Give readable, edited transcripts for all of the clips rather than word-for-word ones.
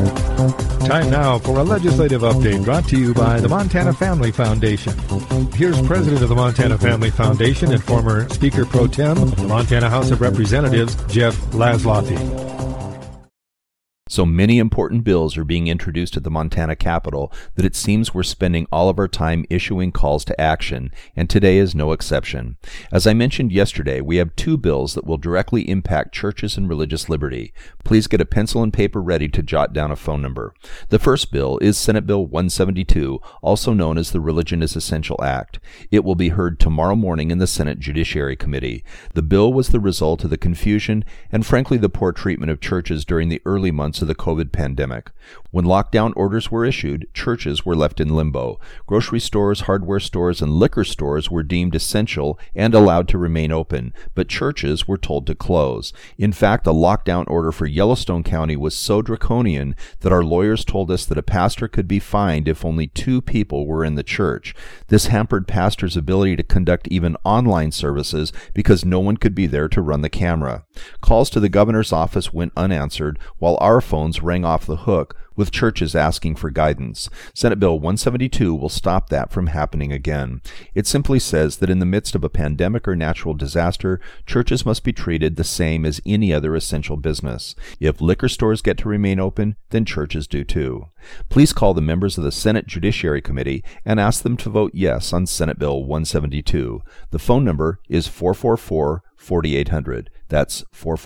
Time now for a legislative update brought to you by the Montana Family Foundation. Here's President of the Montana Family Foundation and former Speaker Pro Tem, the Montana House of Representatives, Jeff Laszloffy. So many important bills are being introduced at the Montana Capitol that it seems we're spending all of our time issuing calls to action, and today is no exception. As I mentioned yesterday, we have two bills that will directly impact churches and religious liberty. Please get a pencil and paper ready to jot down a phone number. The first bill is Senate Bill 172, also known as the Religion is Essential Act. It will be heard tomorrow morning in the Senate Judiciary Committee. The bill was the result of the confusion and frankly the poor treatment of churches during the early months of the COVID pandemic. When lockdown orders were issued, churches were left in limbo. Grocery stores, hardware stores, and liquor stores were deemed essential and allowed to remain open, but churches were told to close. In fact, the lockdown order for Yellowstone County was so draconian that our lawyers told us that a pastor could be fined if only 2 people were in the church. This hampered pastors' ability to conduct even online services because no one could be there to run the camera. Calls to the governor's office went unanswered, while our phones rang off the hook with churches asking for guidance. Senate Bill 172 will stop that from happening again. It simply says that in the midst of a pandemic or natural disaster, churches must be treated the same as any other essential business. If liquor stores get to remain open, then churches do too. Please call the members of the Senate Judiciary Committee and ask them to vote yes on Senate Bill 172. The phone number is 444-4800. That's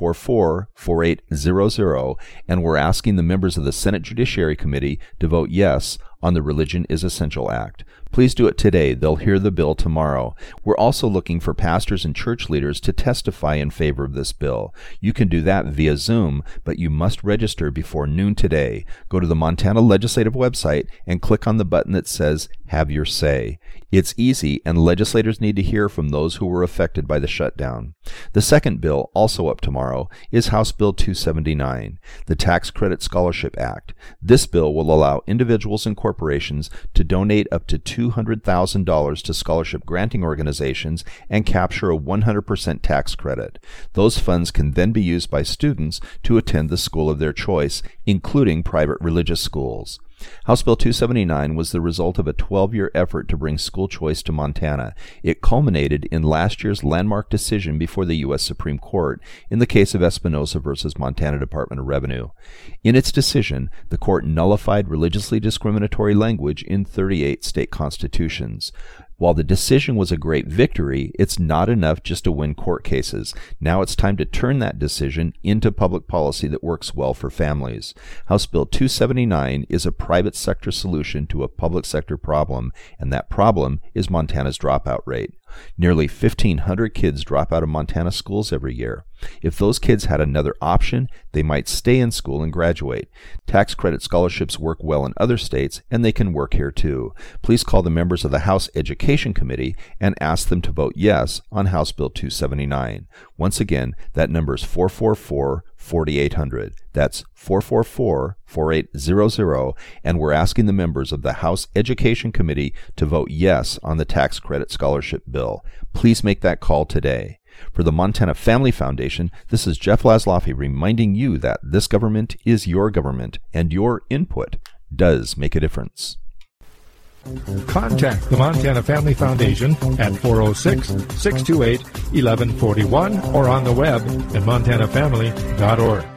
444-4800, and we're asking the members of the Senate Judiciary Committee to vote yes on the Religion is Essential Act. Please do it today. They'll hear the bill tomorrow. We're also looking for pastors and church leaders to testify in favor of this bill. You can do that via Zoom, but you must register before noon today. Go to the Montana Legislative website and click on the button that says Have Your Say. It's easy, and legislators need to hear from those who were affected by the shutdown. The second bill, also up tomorrow, is House Bill 279, the Tax Credit Scholarship Act. This bill will allow individuals and corporations to donate up to $200,000 to scholarship granting organizations and capture a 100% tax credit. Those funds can then be used by students to attend the school of their choice, including private religious schools. House Bill 279 was the result of a 12-year effort to bring school choice to Montana. It culminated in last year's landmark decision before the U.S. Supreme Court in the case of Espinosa versus Montana Department of Revenue. In its decision, the court nullified religiously discriminatory language in 38 state constitutions. While the decision was a great victory, it's not enough just to win court cases. Now it's time to turn that decision into public policy that works well for families. House Bill 279 is a private sector solution to a public sector problem, and that problem is Montana's dropout rate. Nearly 1,500 kids drop out of Montana schools every year. If those kids had another option, they might stay in school and graduate. Tax credit scholarships work well in other states, and they can work here too. Please call the members of the House Education Committee and ask them to vote yes on House Bill 279. Once again, that number is 444-4800. That's 444-4800, and we're asking the members of the House Education Committee to vote yes on the tax credit scholarship bill. Please make that call today. For the Montana Family Foundation, this is Jeff Laszloffy reminding you that this government is your government, and your input does make a difference. Contact the Montana Family Foundation at 406-628-1141 or on the web at montanafamily.org.